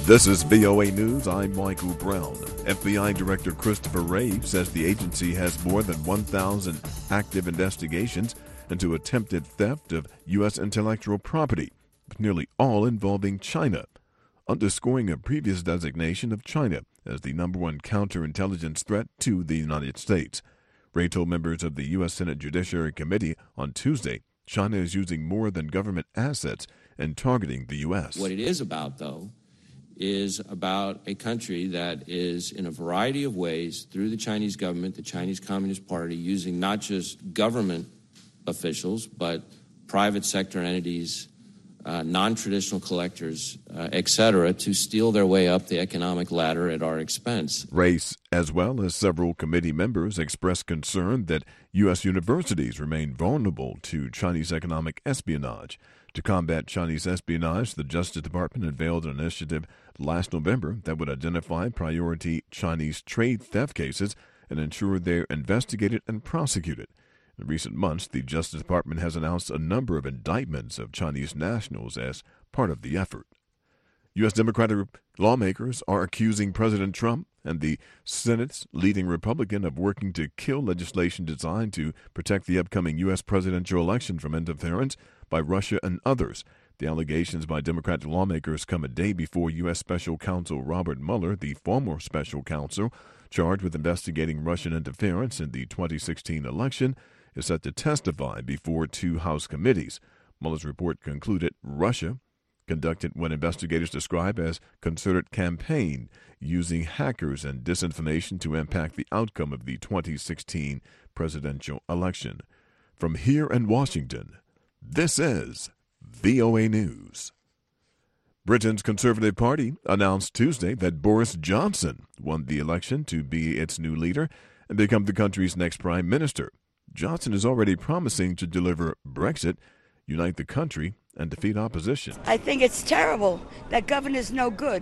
This is VOA News. I'm Michael Brown. FBI Director Christopher Wray says the agency has more than 1,000 active investigations into attempted theft of U.S. intellectual property, with nearly all involving China, underscoring a previous designation of China as the number one counterintelligence threat to the United States. Wray told members of the U.S. Senate Judiciary Committee on Tuesday China is using more than government assets in targeting the U.S. What it is about, though, is about a country that is, in a variety of ways, through the Chinese government, the Chinese Communist Party, using not just government officials, but private sector entities, non-traditional collectors, et cetera, to steal their way up the economic ladder at our expense. Wray, as well as several committee members, expressed concern that U.S. universities remain vulnerable to Chinese economic espionage. To combat Chinese espionage, the Justice Department unveiled an initiative last November that would identify priority Chinese trade theft cases and ensure they're investigated and prosecuted. In recent months, the Justice Department has announced a number of indictments of Chinese nationals as part of the effort. U.S. Democratic lawmakers are accusing President Trump and the Senate's leading Republican of working to kill legislation designed to protect the upcoming U.S. presidential election from interference by Russia and others. The allegations by Democratic lawmakers come a day before U.S. Special Counsel Robert Mueller, the former special counsel charged with investigating Russian interference in the 2016 election, is set to testify before two House committees. Mueller's report concluded Russia conducted what investigators describe as concerted campaign using hackers and disinformation to impact the outcome of the 2016 presidential election. From here in Washington, this is VOA News. Britain's Conservative Party announced Tuesday that Boris Johnson won the election to be its new leader and become the country's next prime minister. Johnson is already promising to deliver Brexit, unite the country, and defeat opposition. I think it's terrible. That governor's no good.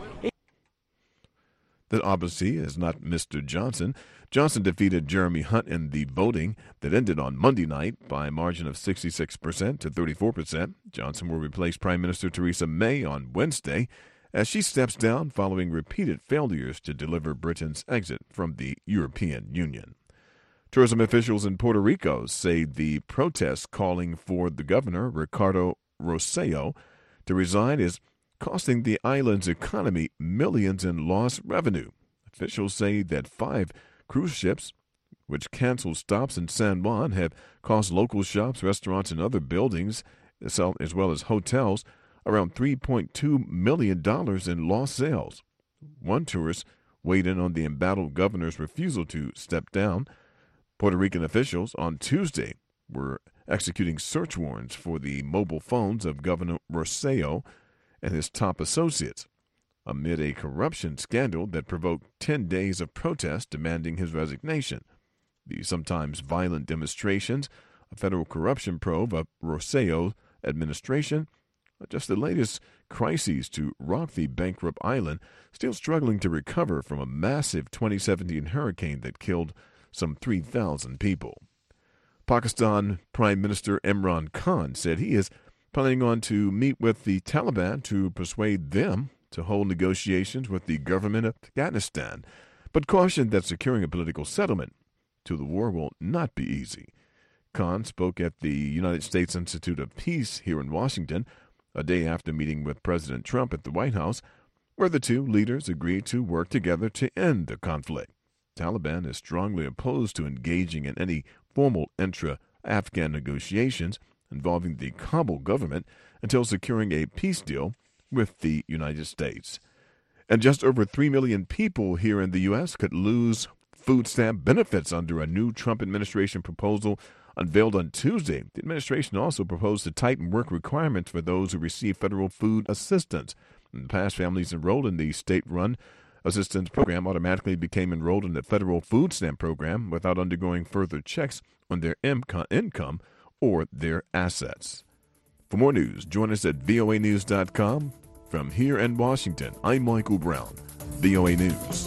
That obviously is not Mr. Johnson. Johnson defeated Jeremy Hunt in the voting that ended on Monday night by a margin of 66% to 34%. Johnson will replace Prime Minister Theresa May on Wednesday as she steps down following repeated failures to deliver Britain's exit from the European Union. Tourism officials in Puerto Rico say the protest calling for the governor, Ricardo Rosselló, to resign is costing the island's economy millions in lost revenue. Officials say that 5 cruise ships, which canceled stops in San Juan, have cost local shops, restaurants, and other buildings, as well as hotels, around $3.2 million in lost sales. One tourist weighed in on the embattled governor's refusal to step down. Puerto Rican officials on Tuesday were executing search warrants for the mobile phones of Governor Rosselló and his top associates amid a corruption scandal that provoked 10 days of protest demanding his resignation. The sometimes violent demonstrations, a federal corruption probe of Rosselló's administration, are just the latest crises to rock the bankrupt island, still struggling to recover from a massive 2017 hurricane that killed some 3,000 people. Pakistan Prime Minister Imran Khan said he is planning on to meet with the Taliban to persuade them to hold negotiations with the government of Afghanistan, but cautioned that securing a political settlement to the war will not be easy. Khan spoke at the United States Institute of Peace here in Washington a day after meeting with President Trump at the White House, where the two leaders agreed to work together to end the conflict. Taliban is strongly opposed to engaging in any formal intra-Afghan negotiations involving the Kabul government until securing a peace deal with the United States. And just over 3 million people here in the U.S. could lose food stamp benefits under a new Trump administration proposal unveiled on Tuesday. The administration also proposed to tighten work requirements for those who receive federal food assistance. In the past, families enrolled in the state-run assistance program automatically became enrolled in the federal food stamp program without undergoing further checks on their income or their assets. For more news, join us at voanews.com. From here in Washington, I'm Michael Brown, VOA News.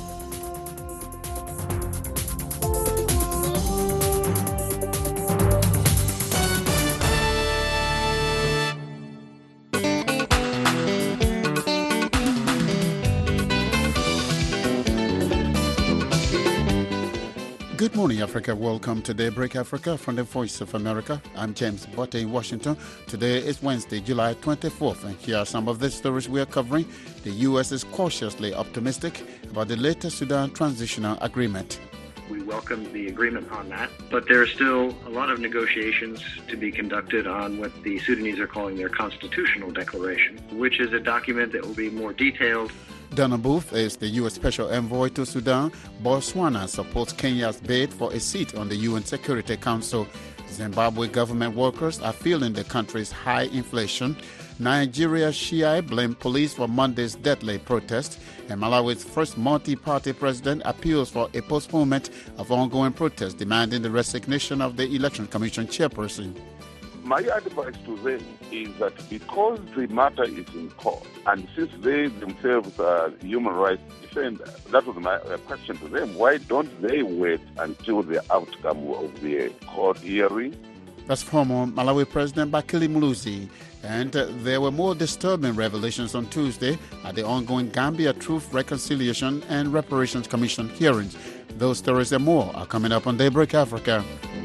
Good morning, Africa. Welcome to Daybreak Africa from the Voice of America. I'm James Botte in Washington. Today is Wednesday, July 24th, and here are some of the stories we are covering. The U.S. is cautiously optimistic about the latest Sudan transitional agreement. We welcome the agreement on that, but there are still a lot of negotiations to be conducted on what the Sudanese are calling their constitutional declaration, which is a document that will be more detailed. Donna Booth is the U.S. Special Envoy to Sudan. Botswana supports Kenya's bid for a seat on the UN Security Council. Zimbabwe government workers are feeling the country's high inflation. Nigeria's Shia blame police for Monday's deadly protest. And Malawi's first multi-party president appeals for a postponement of ongoing protests demanding the resignation of the Election Commission chairperson. My advice to them is that because the matter is in court, and since they themselves are human rights defenders, that was my question to them. Why don't they wait until the outcome of the court hearing? That's former Malawi President Bakili Muluzi. And there were more disturbing revelations on Tuesday at the ongoing Gambia Truth, Reconciliation and Reparations Commission hearings. Those stories and more are coming up on Daybreak Africa.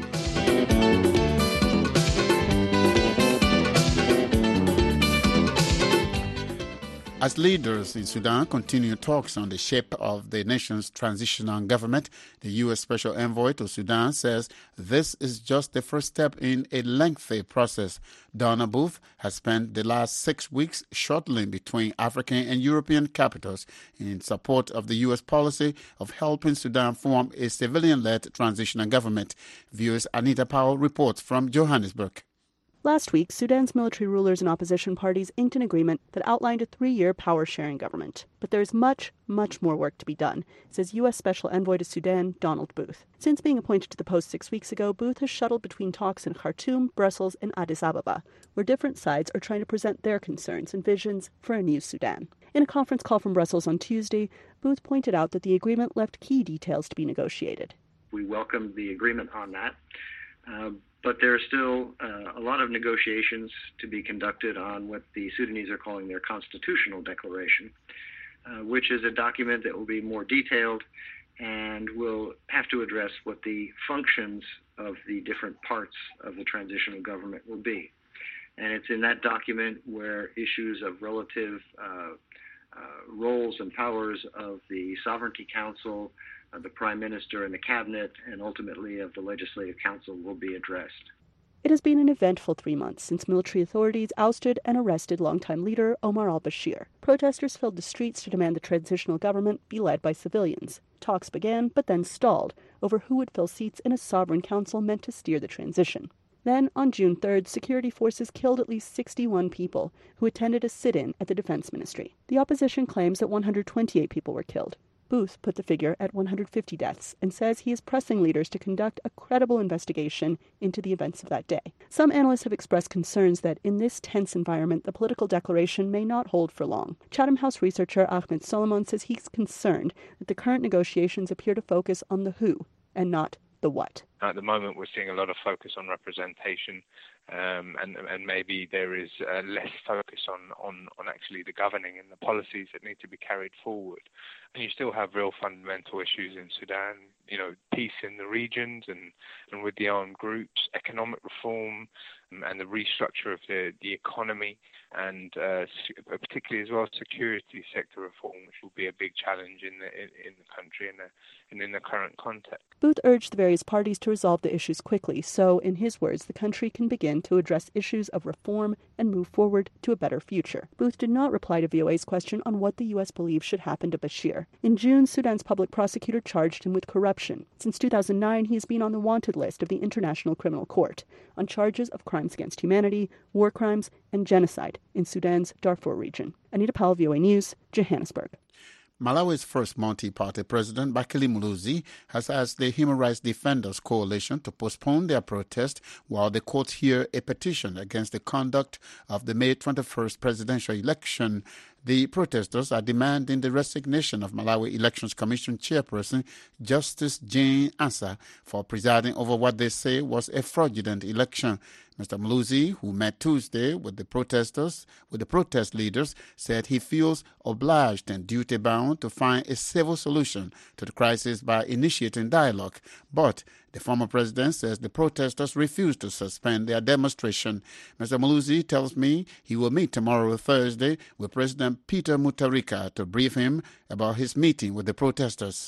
As leaders in Sudan continue talks on the shape of the nation's transitional government, the U.S. Special Envoy to Sudan says this is just the first step in a lengthy process. Donna Booth has spent the last 6 weeks shuttling between African and European capitals in support of the U.S. policy of helping Sudan form a civilian-led transitional government. Viewers Anita Powell reports from Johannesburg. Last week, Sudan's military rulers and opposition parties inked an agreement that outlined a 3-year power-sharing government. But there's much, much more work to be done, says U.S. Special Envoy to Sudan, Donald Booth. Since being appointed to the post 6 weeks ago, Booth has shuttled between talks in Khartoum, Brussels, and Addis Ababa, where different sides are trying to present their concerns and visions for a new Sudan. In a conference call from Brussels on Tuesday, Booth pointed out that the agreement left key details to be negotiated. We welcome the agreement on that. But there are still a lot of negotiations to be conducted on what the Sudanese are calling their constitutional declaration, which is a document that will be more detailed and will have to address what the functions of the different parts of the transitional government will be. And it's in that document where issues of relative roles and powers of the Sovereignty Council, the Prime Minister and the Cabinet, and ultimately of the Legislative Council will be addressed. It has been an eventful 3 months since military authorities ousted and arrested longtime leader Omar al-Bashir. Protesters filled the streets to demand the transitional government be led by civilians. Talks began, but then stalled, over who would fill seats in a sovereign council meant to steer the transition. Then, on June 3rd, security forces killed at least 61 people who attended a sit-in at the Defense Ministry. The opposition claims that 128 people were killed. Booth put the figure at 150 deaths and says he is pressing leaders to conduct a credible investigation into the events of that day. Some analysts have expressed concerns that in this tense environment, the political declaration may not hold for long. Chatham House researcher Ahmed Solomon says he's concerned that the current negotiations appear to focus on the who and not the what. At the moment, we're seeing a lot of focus on representation, and maybe there is less focus on actually the governing and the policies that need to be carried forward. And you still have real fundamental issues in Sudan, peace in the regions and with the armed groups, economic reform, and the restructure of the economy, and particularly as well security sector reform, which will be a big challenge in the country and in the current context. Booth urged the various parties to resolve the issues quickly so, in his words, the country can begin to address issues of reform and move forward to a better future. Booth did not reply to VOA's question on what the U.S. believes should happen to Bashir. In June, Sudan's public prosecutor charged him with corruption. Since 2009, he has been on the wanted list of the International Criminal Court on charges of crimes against humanity, war crimes, and genocide in Sudan's Darfur region. Anita Powell, VOA News, Johannesburg. Malawi's first multi-party president, Bakili Muluzi, has asked the Human Rights Defenders Coalition to postpone their protest while the courts hear a petition against the conduct of the May 21st presidential election. The protesters are demanding the resignation of Malawi Elections Commission chairperson Justice Jane Ansah for presiding over what they say was a fraudulent election. Mr. Muluzi, who met Tuesday with the protest leaders, said he feels obliged and duty-bound to find a civil solution to the crisis by initiating dialogue. But the former president says the protesters refused to suspend their demonstration. Mr. Muluzi tells me he will meet tomorrow, Thursday, with President Peter Mutharika to brief him about his meeting with the protesters.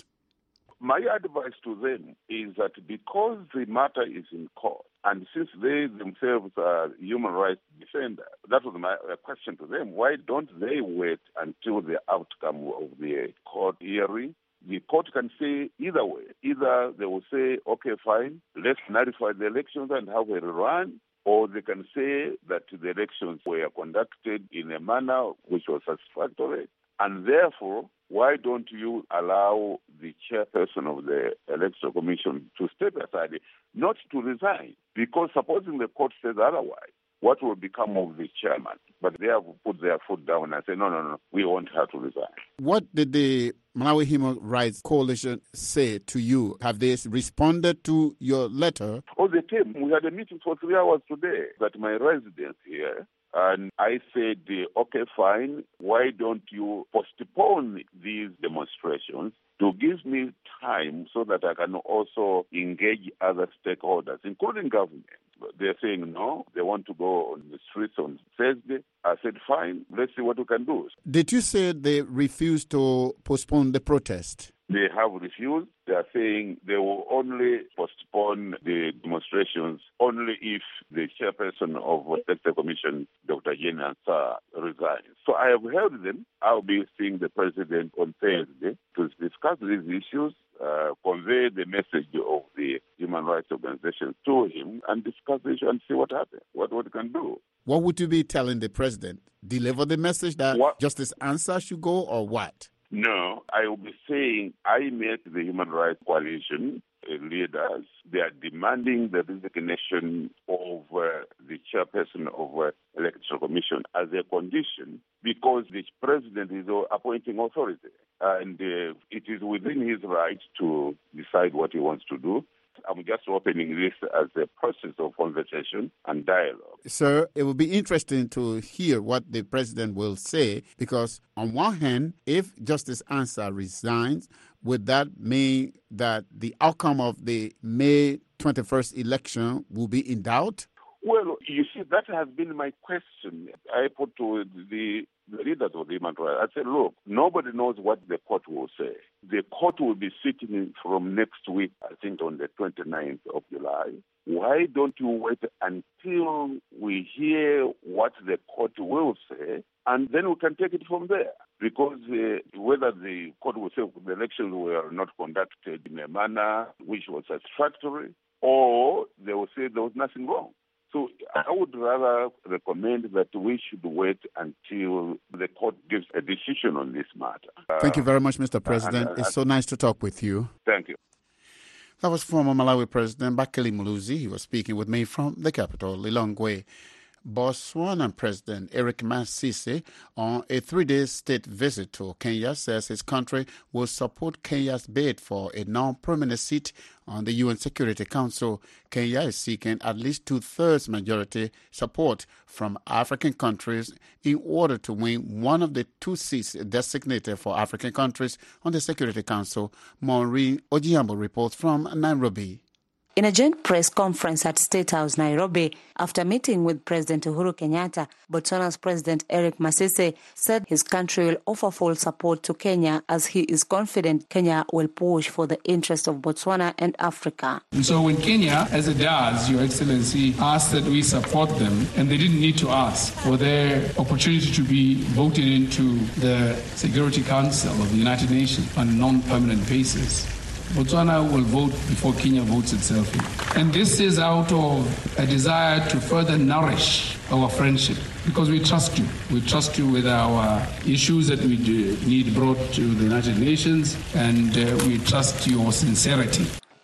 My advice to them is that because the matter is in court, and since they themselves are human rights defenders, that was my question to them. Why don't they wait until the outcome of the court hearing? The court can say either way. Either they will say, okay, fine, let's nullify the elections and have a rerun, or they can say that the elections were conducted in a manner which was satisfactory, and therefore, why don't you allow the chairperson of the Electoral Commission to step aside, not to resign? Because supposing the court says otherwise, what will become of the chairman? But they have put their foot down and say, no, we want her to resign. What did the Malawi Human Rights Coalition say to you? Have they responded to your letter? Oh, they came. We had a meeting for 3 hours today at my residence here. And I said, okay, fine, why don't you postpone these demonstrations to give me time so that I can also engage other stakeholders, including government. They're saying no, they want to go on the streets on Thursday. I said, fine, let's see what we can do. Did you say they refused to postpone the protest? They have refused. They are saying they will only postpone the demonstrations only if the chairperson of the Electoral Commission, Dr. Jane Ansah, resigns. So I have held them. I'll be seeing the president on Thursday to discuss these issues, convey the message of the human rights organization to him, and discuss the issue and see what happens, what we can do. What would you be telling the president? Deliver the message that Justice Ansah should go, or what? No, I will be saying I met the Human Rights Coalition leaders. They are demanding the resignation of the chairperson of Electoral Commission as a condition because the president is appointing authority. And it is within his right to decide what he wants to do. I'm just opening this as a process of conversation and dialogue. Sir, it will be interesting to hear what the president will say, because on one hand, if Justice Ansah resigns, would that mean that the outcome of the May 21st election will be in doubt? Well, you see, that has been my question. I put to the leaders of the human rights. I said, look, nobody knows what the court will say. The court will be sitting from next week, I think on the 29th of July. Why don't you wait until we hear what the court will say, and then we can take it from there? Because whether the court will say the elections were not conducted in a manner which was satisfactory, or they will say there was nothing wrong. So I would rather recommend that we should wait until the court gives a decision on this matter. Thank you very much, Mr. President. It's so nice to talk with you. Thank you. That was former Malawi President Bakili Muluzi. He was speaking with me from the capital, Lilongwe. Botswana President Eric Masisi, on a 3-day state visit to Kenya, says his country will support Kenya's bid for a non-permanent seat on the UN Security Council. Kenya is seeking at least 2/3 majority support from African countries in order to win one of the 2 seats designated for African countries on the Security Council. Maureen Ojiambo reports from Nairobi. In a joint press conference at State House, Nairobi, after meeting with President Uhuru Kenyatta, Botswana's President Eric Masisi said his country will offer full support to Kenya as he is confident Kenya will push for the interest of Botswana and Africa. And so when Kenya, as it does, Your Excellency, asked that we support them, and they didn't need to ask for their opportunity to be voted into the Security Council of the United Nations on a non-permanent basis, Botswana will vote before Kenya votes itself in. And this is out of a desire to further nourish our friendship, because we trust you. We trust you with our issues that we need brought to the United Nations, and we trust your sincerity.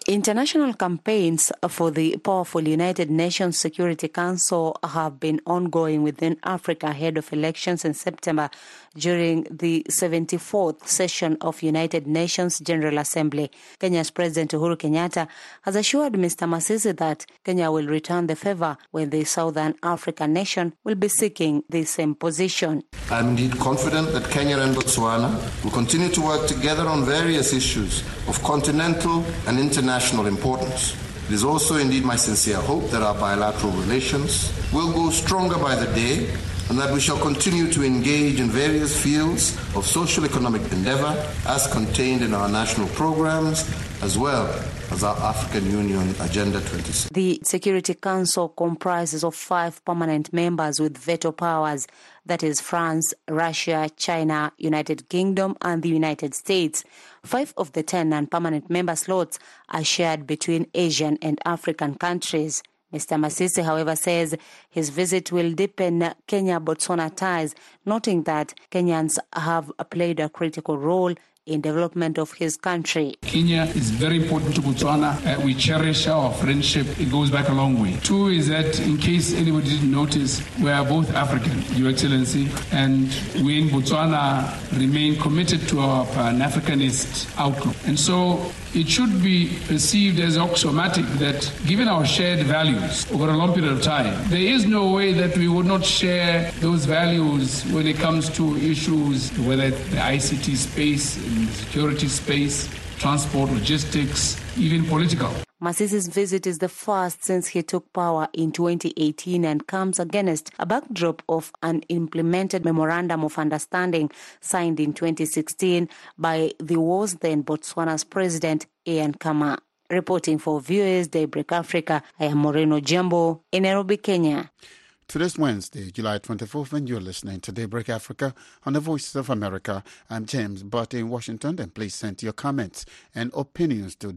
International campaigns for the powerful United Nations Security Council have been ongoing within Africa ahead of elections in September during the 74th session of United Nations General Assembly. Kenya's President Uhuru Kenyatta has assured Mr. Masisi that Kenya will return the favor when the Southern African nation will be seeking the same position. I am indeed confident that Kenya and Botswana will continue to work together on various issues of continental and international importance. It is also indeed my sincere hope that our bilateral relations will grow stronger by the day and that we shall continue to engage in various fields of socio-economic endeavor as contained in our national programs as well as our African Union Agenda 26. The Security Council comprises of 5 permanent members with veto powers, that is France, Russia, China, United Kingdom and the United States. 5 of the 10 non-permanent member slots are shared between Asian and African countries. Mr. Masisi, however, says his visit will deepen Kenya-Botswana ties, noting that Kenyans have played a critical role in development of his country. Kenya is very important to Botswana. We cherish our friendship. It goes back a long way. 2 is that, in case anybody didn't notice, we are both African, Your Excellency, and we in Botswana remain committed to our Pan-Africanist outlook. And so it should be perceived as axiomatic that given our shared values over a long period of time, there is no way that we would not share those values when it comes to issues, whether it's the ICT space, in the security space, transport, logistics, even political. Masisi's visit is the first since he took power in 2018 and comes against a backdrop of an implemented Memorandum of Understanding signed in 2016 by the was then Botswana's President Ian Khama. Reporting for VOA's Daybreak Africa, I am Moreno Jambo in Nairobi, Kenya. Today's Wednesday, July 24th, and you're listening to Daybreak Africa on the Voices of America. I'm James Butt in Washington, and please send your comments and opinions to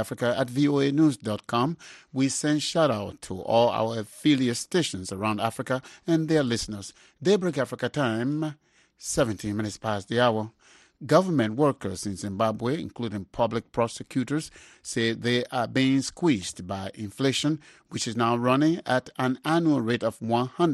daybreakafrica@voanews.com. We send shout-out to all our affiliate stations around Africa and their listeners. Daybreak Africa time, 17 minutes past the hour. Government workers in Zimbabwe, including public prosecutors, say they are being squeezed by inflation, which is now running at an annual rate of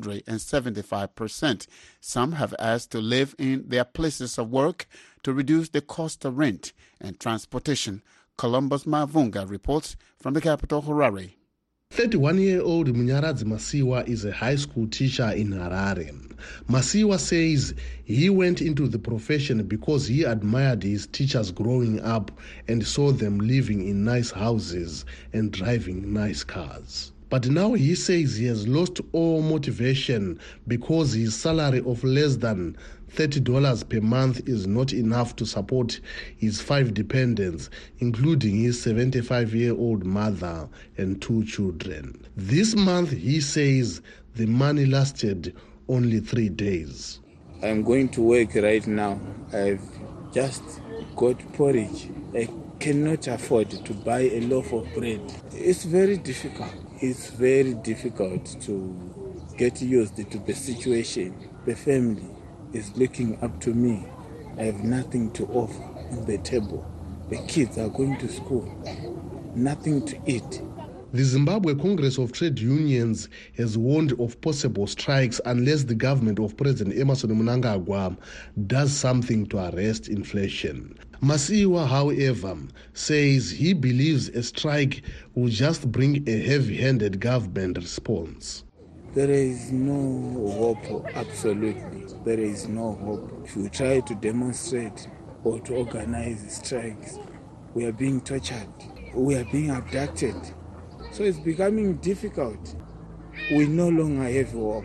175%. Some have asked to live in their places of work to reduce the cost of rent and transportation. Columbus Mavunga reports from the capital, Harare. 31-year-old Munyaradzi Masiwa is a high school teacher in Harare. Masiwa says he went into the profession because he admired his teachers growing up and saw them living in nice houses and driving nice cars. But now he says he has lost all motivation because his salary of less than $30 per month is not enough to support his 5 dependents, including his 75-year-old mother and 2 children. This month, he says the money lasted only 3 days. I'm going to work right now. I've just got porridge. I cannot afford to buy a loaf of bread. It's very difficult. It's very difficult to get used to the situation. The family is looking up to me. I have nothing to offer on the table. The kids are going to school. Nothing to eat. The Zimbabwe Congress of Trade Unions has warned of possible strikes unless the government of President Emmerson Mnangagwa does something to arrest inflation. Masiwa, however, says he believes a strike will just bring a heavy-handed government response. There is no hope, absolutely. There is no hope. If we try to demonstrate or to organize strikes, we are being tortured. We are being abducted. So it's becoming difficult. We no longer have hope.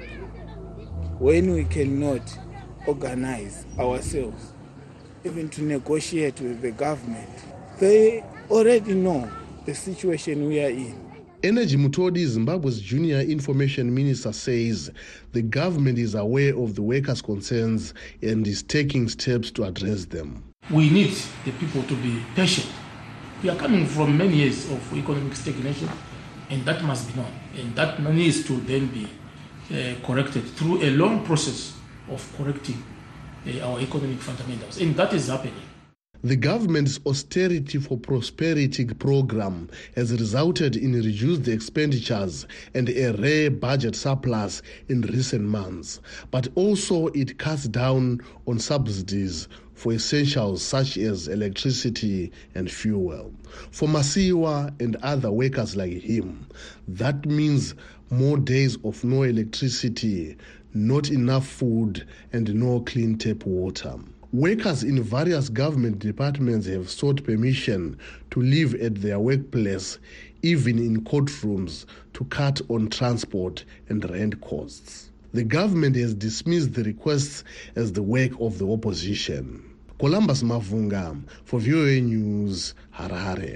When we cannot organize ourselves, even to negotiate with the government, they already know the situation we are in. Energy Mutodi, Zimbabwe's junior information minister, says the government is aware of the workers' concerns and is taking steps to address them. We need the people to be patient. We are coming from many years of economic stagnation, and that must be known. And that needs to then be corrected through a long process of correcting our economic fundamentals. And that is happening. The government's Austerity for Prosperity program has resulted in reduced expenditures and a rare budget surplus in recent months, but also it cuts down on subsidies for essentials such as electricity and fuel. For Masiwa and other workers like him, that means more days of no electricity, not enough food, and no clean tap water. Workers in various government departments have sought permission to live at their workplace, even in courtrooms, to cut on transport and rent costs. The government has dismissed the requests as the work of the opposition. Columbus Mavunga for VOA News, Harare.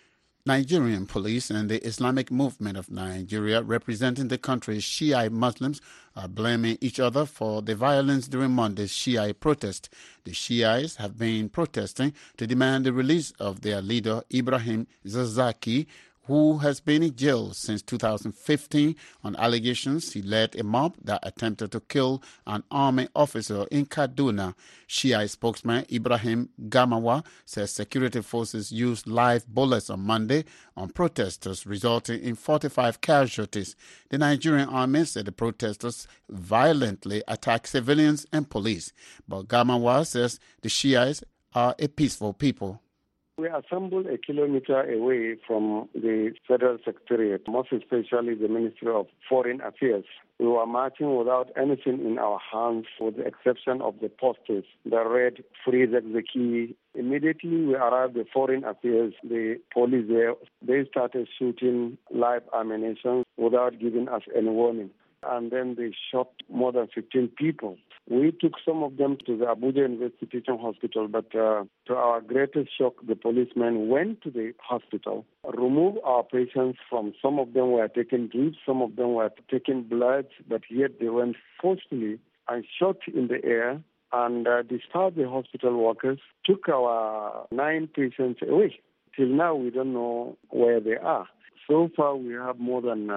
Nigerian police and the Islamic Movement of Nigeria, representing the country's Shiite Muslims, are blaming each other for the violence during Monday's Shiite protest. The Shiites have been protesting to demand the release of their leader, Ibrahim Zakzaki, who has been in jail since 2015 on allegations he led a mob that attempted to kill an army officer in Kaduna. Shia spokesman Ibrahim Gamawa says security forces used live bullets on Monday on protesters, resulting in 45 casualties. The Nigerian army said the protesters violently attacked civilians and police, but Gamawa says the Shiites are a peaceful people. We assembled a kilometer away from the Federal Secretariat, most especially the Ministry of Foreign Affairs. We were marching without anything in our hands, with the exception of the posters that read "Free Zakzaki." Immediately we arrived at Foreign Affairs, the police there, they started shooting live ammunition without giving us any warning. And then they shot more than 15 people. We took some of them to the Abuja University Teaching Hospital, but to our greatest shock, the policemen went to the hospital, removed our patients. From some of them were taking drips, some of them were taking blood, but yet they went forcefully and shot in the air and discharged the hospital workers, took our 9 patients away. Till now, we don't know where they are. So far, we have more than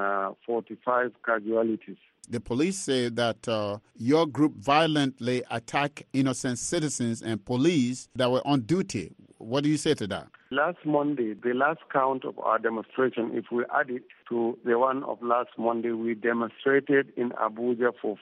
45 casualties. The police say that your group violently attacked innocent citizens and police that were on duty. What do you say to that? Last Monday, the last count of our demonstration, if we add it to the one of last Monday, we demonstrated in Abuja for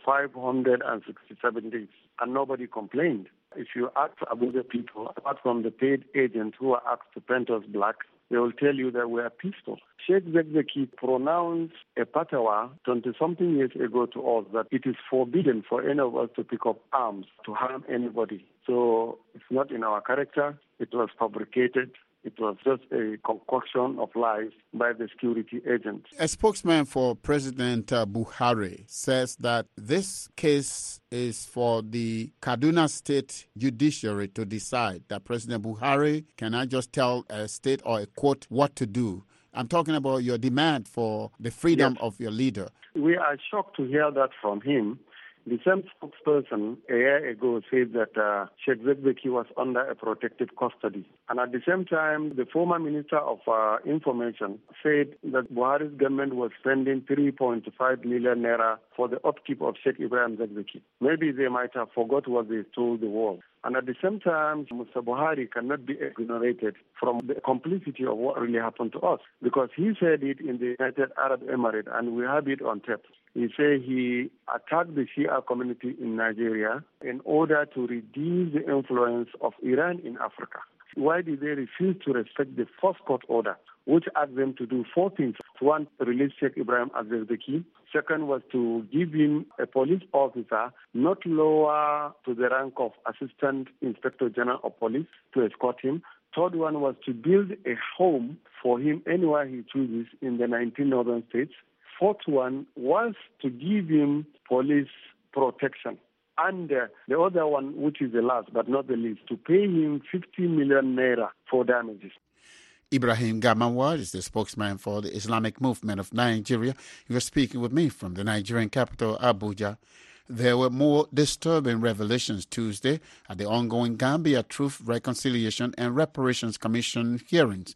567 days, and nobody complained. If you ask Abuja people, apart from the paid agents who are asked to paint us black, they will tell you that we are peaceful. Sheikh Zakzaki pronounced a fatwa 20-something years ago to us that it is forbidden for any of us to pick up arms to harm anybody. So it's not in our character. It was fabricated. It was just a concoction of lies by the security agents. A spokesman for President Buhari says that this case is for the Kaduna State Judiciary to decide, that President Buhari cannot just tell a state or a court what to do. I'm talking about your demand for the freedom of your leader. We are shocked to hear that from him. The same spokesperson a year ago said that Sheikh Zakzaki was under a protective custody. And at the same time, the former Minister of Information said that Buhari's government was spending 3.5 million naira for the upkeep of Sheikh Ibrahim Zakzaki. Maybe they might have forgot what they told the world. And at the same time, Mr. Buhari cannot be exonerated from the complicity of what really happened to us, because he said it in the United Arab Emirates, and we have it on tape. He said he attacked the Shia community in Nigeria in order to reduce the influence of Iran in Africa. Why did they refuse to respect the first court order, which asked them to do 4 things? One, release Sheikh Ibrahim Zakzaki. Second was to give him a police officer not lower to the rank of Assistant Inspector General of Police to escort him. Third one was to build a home for him anywhere he chooses in the 19 northern states. Fourth one was to give him police protection. And the other one, which is the last but not the least, to pay him 50 million naira for damages. Ibrahim Gamawa is the spokesman for the Islamic Movement of Nigeria. He was speaking with me from the Nigerian capital, Abuja. There were more disturbing revelations Tuesday at the ongoing Gambia Truth, Reconciliation and Reparations Commission hearings.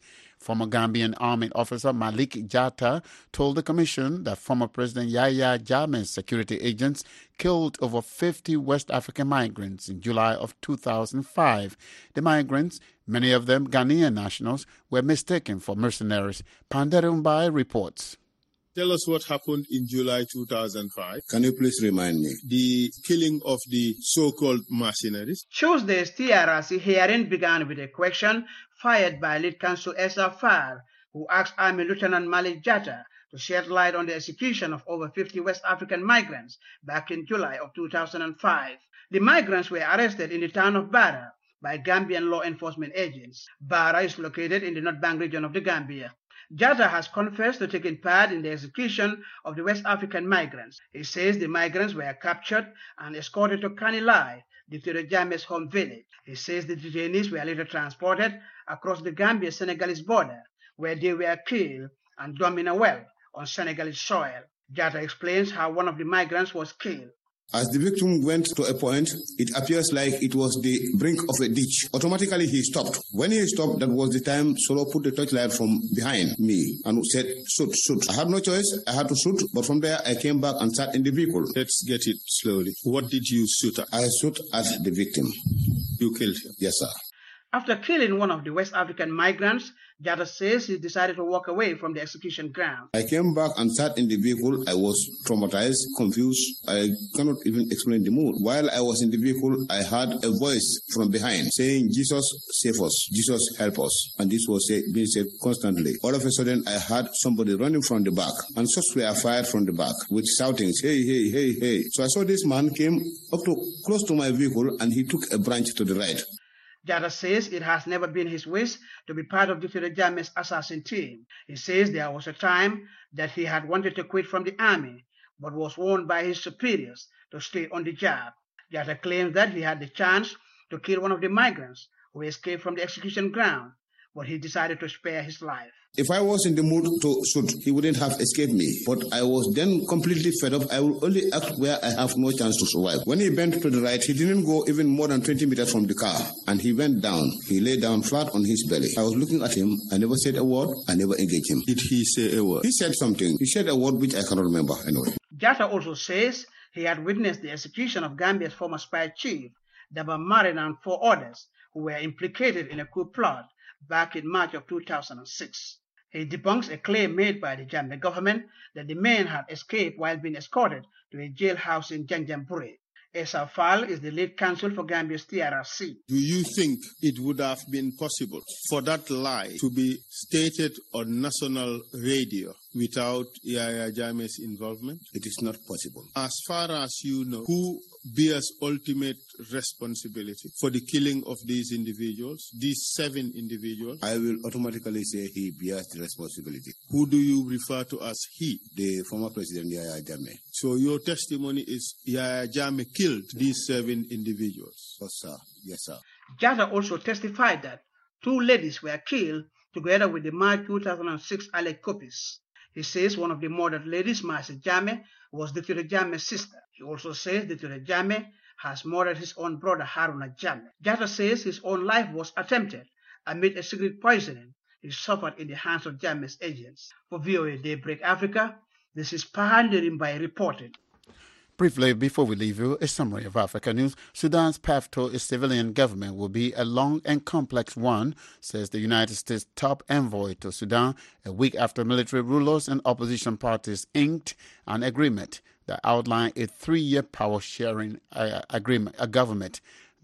Former Gambian army officer Malik Jatta told the commission that former President Yahya Jammeh's security agents killed over 50 West African migrants in July of 2005. The migrants, many of them Ghanaian nationals, were mistaken for mercenaries. Pandere Mbai reports. Tell us what happened in July 2005. Can you please remind me? The killing of the so-called mercenaries. Tuesday's TRRC hearing began with a question fired by lead counsel Esa Far, who asked Army Lieutenant Malik Jatta to shed light on the execution of over 50 West African migrants back in July of 2005. The migrants were arrested in the town of Bara by Gambian law enforcement agents. Bara is located in the North Bank region of the Gambia. Jatta has confessed to taking part in the execution of the West African migrants. He says the migrants were captured and escorted to Kanilai, Dictator Jammeh's home village. He says the detainees were later transported across the Gambia-Senegalese border, where they were killed and dumped in a well on Senegalese soil. Jatta explains how one of the migrants was killed. As the victim went to a point, it appears like it was the brink of a ditch. Automatically he stopped. When he stopped, that was the time Solo put the torchlight from behind me and said, shoot, shoot. I had no choice. I had to shoot. But from there, I came back and sat in the vehicle. Let's get it slowly. What did you shoot at? I shot at the victim. You killed him? Yes, sir. After killing one of the West African migrants, Jatta says he decided to walk away from the execution ground. I came back and sat in the vehicle. I was traumatized, confused. I cannot even explain the mood. While I was in the vehicle, I heard a voice from behind saying, Jesus, save us. Jesus, help us. And this was being said constantly. All of a sudden, I heard somebody running from the back. And shots were fired from the back with shoutings, hey, hey, hey, hey. So I saw this man came up to close to my vehicle and he took a branch to the right. Jatta says it has never been his wish to be part of Dictator Jammeh's assassin team. He says there was a time that he had wanted to quit from the army, but was warned by his superiors to stay on the job. Jatta claims that he had the chance to kill one of the migrants who escaped from the execution ground, but he decided to spare his life. If I was in the mood to shoot, he wouldn't have escaped me. But I was then completely fed up. I will only act where I have no chance to survive. When he bent to the right, he didn't go even more than 20 meters from the car. And he went down. He lay down flat on his belly. I was looking at him. I never said a word. I never engaged him. Did he say a word? He said something. He said a word which I cannot remember anyway. Jatta also says he had witnessed the execution of Gambia's former spy chief, Daba Marina, and 4 others who were implicated in a coup plot back in March of 2006. He debunks a claim made by the Jammeh government that the men had escaped while being escorted to a jailhouse in Janjanbureh. Esa Fall is the lead counsel for Gambia's TRRC. Do you think it would have been possible for that lie to be stated on national radio without Yahya Jammeh's involvement? It is not possible. As far as you know, who bears ultimate responsibility for the killing of these individuals, these 7 individuals? I will automatically say he bears the responsibility. Who do you refer to as he? The former president Yahya Jammeh. So your testimony is Yahya Jammeh killed these 7 individuals? Yes, sir. Yes, sir. Jatta also testified that 2 ladies were killed together with the March 2006 Alec Kopis. He says one of the murdered ladies, Marcy Jammeh, was Dictator Jammeh's sister. He also says Dictator Jammeh has murdered his own brother Haruna Jammeh. Jatta says his own life was attempted amid a secret poisoning he suffered in the hands of Jammeh's agents. For VOA Daybreak Africa, this is Pandere Mbai reporting. Briefly, before we leave you, a summary of Africa news. Sudan's path to a civilian government will be a long and complex one, says the United States top envoy to Sudan, a week after military rulers and opposition parties inked an agreement that outlined a 3-year power-sharing government.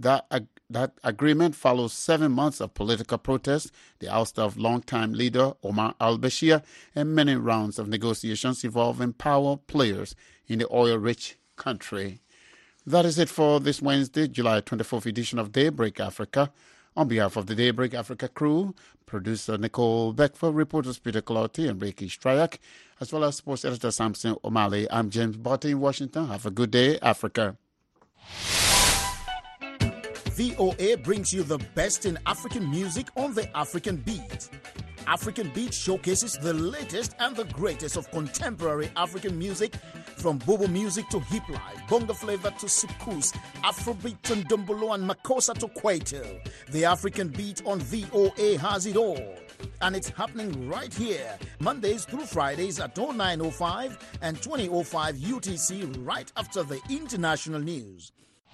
That agreement follows 7 months of political protest, the ouster of longtime leader Omar al-Bashir, and many rounds of negotiations involving power players in the oil-rich country. That is it for this Wednesday, July 24th edition of Daybreak Africa. On behalf of the Daybreak Africa crew, producer Nicole Beckford, reporters Peter Clouthy and Ricky Stryak, as well as sports editor Samson O'Malley, I'm James Botti in Washington. Have a good day, Africa. VOA brings you the best in African music on the African Beat. African Beat showcases the latest and the greatest of contemporary African music From Bobo music to hip life, bongo flavor to sukus, Afrobeat to Ndombolo and Makossa to Kwaito, the African beat on VOA has it all. And it's happening right here, Mondays through Fridays at 09:05 and 20:05 UTC, right after the international news.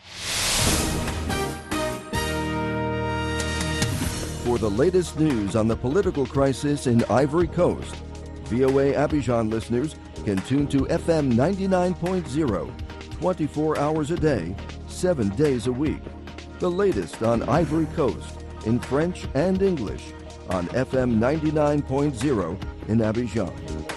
For the latest news on the political crisis in Ivory Coast, VOA Abidjan listeners can tune to FM 99.0, 24 hours a day, 7 days a week. The latest on Ivory Coast in French and English on FM 99.0 in Abidjan.